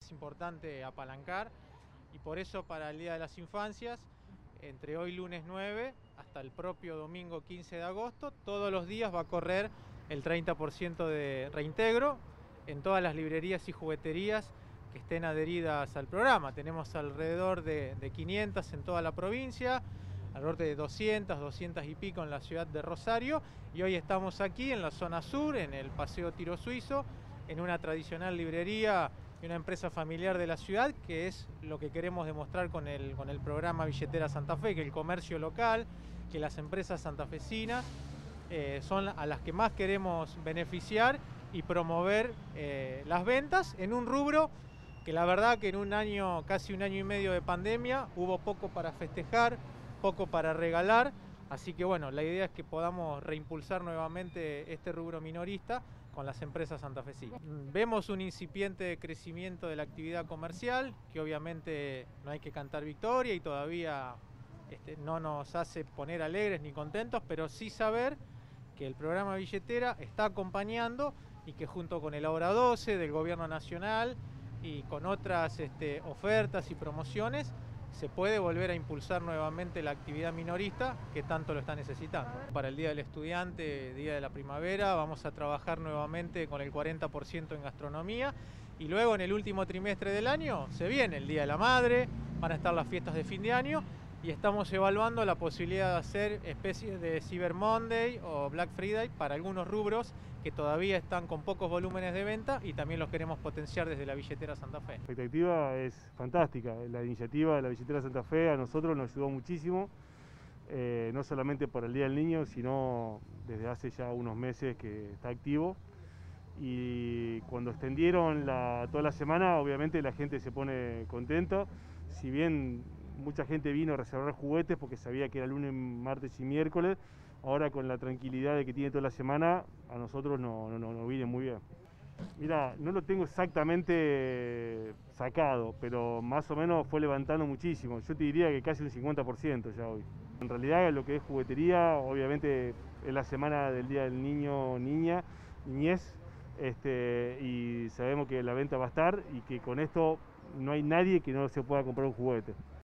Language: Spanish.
es importante apalancar, y por eso para el Día de las Infancias, entre hoy lunes 9 hasta el propio domingo 15 de agosto, todos los días va a correr el 30% de reintegro en todas las librerías y jugueterías que estén adheridas al programa. Tenemos alrededor de 500 en toda la provincia, alrededor de 200 y pico en la ciudad de Rosario, y hoy estamos aquí en la zona sur, en el Paseo Tiro Suizo, en una tradicional librería y una empresa familiar de la ciudad, que es lo que queremos demostrar con el programa Billetera Santa Fe, que el comercio local, que las empresas santafesinas son a las que más queremos beneficiar y promover las ventas en un rubro que la verdad que en un año, casi un año y medio de pandemia, hubo poco para festejar, poco para regalar, así que bueno, la idea es que podamos reimpulsar nuevamente este rubro minorista con las empresas santafesinas. Vemos un incipiente crecimiento de la actividad comercial, que obviamente no hay que cantar victoria y todavía no nos hace poner alegres ni contentos, pero sí saber que el programa Billetera está acompañando y que junto con el Ahora 12 del Gobierno Nacional y con otras ofertas y promociones se puede volver a impulsar nuevamente la actividad minorista que tanto lo está necesitando. Para el Día del Estudiante, Día de la Primavera, vamos a trabajar nuevamente con el 40% en gastronomía, y luego en el último trimestre del año se viene el Día de la Madre, van a estar las fiestas de fin de año, y estamos evaluando la posibilidad de hacer especies de Cyber Monday o Black Friday para algunos rubros que todavía están con pocos volúmenes de venta, y también los queremos potenciar desde la Billetera Santa Fe. La expectativa es fantástica. La iniciativa de la Billetera Santa Fe a nosotros nos ayudó muchísimo, no solamente para el Día del Niño, sino desde hace ya unos meses que está activo. Y cuando extendieron toda la semana, obviamente la gente se pone contenta. Si bien mucha gente vino a reservar juguetes porque sabía que era lunes, martes y miércoles, ahora con la tranquilidad de que tiene toda la semana, a nosotros nos viene muy bien. Mira, no lo tengo exactamente sacado, pero más o menos fue levantando muchísimo. Yo te diría que casi un 50% ya hoy. En realidad lo que es juguetería, obviamente es la semana del Día del Niño, niña, niñez, y sabemos que la venta va a estar y que con esto no hay nadie que no se pueda comprar un juguete.